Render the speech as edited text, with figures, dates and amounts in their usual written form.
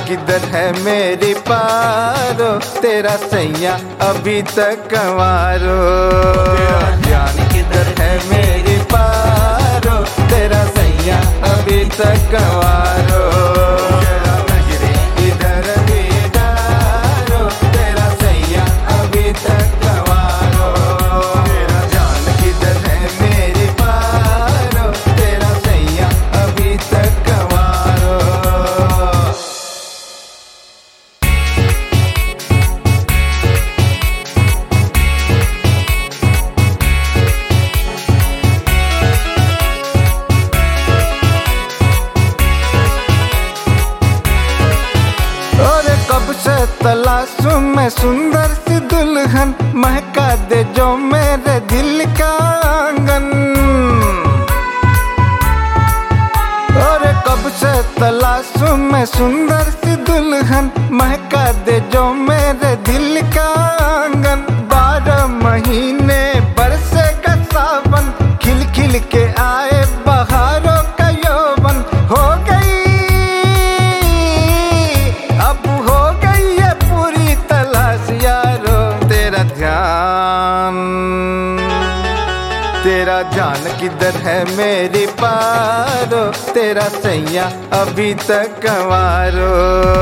किधर है मेरी पारो, तेरा सैया अभी तक कंवारो। तेरा ध्यान किधर है मेरी पारो, तेरा सैया अभी तक कंवारो। तेरा नजरे किधर भी डारो, तेरा सैया अभी तक कंवारो। तेरा ध्यान किधर है मेरी पारो, तेरा सैया अभी तक कंवारो। कब से तलाशूं मैं सुंदर सी दुल्हन, महका दे जो मेरे दिल का आंगन। और कब से तलाशूं मैं सुंदर सी दुल्हन, महका दे जो मेरे दिल का आंगन। 12 महीने बरसेगा सावन, खिल खिल के आए बहारों का यौवन। हो गई अब हो गई है पूरी तलाश यारो, तेरा ध्यान किधर है मेरी पारो, तेरा सैया अभी तक कंवारो।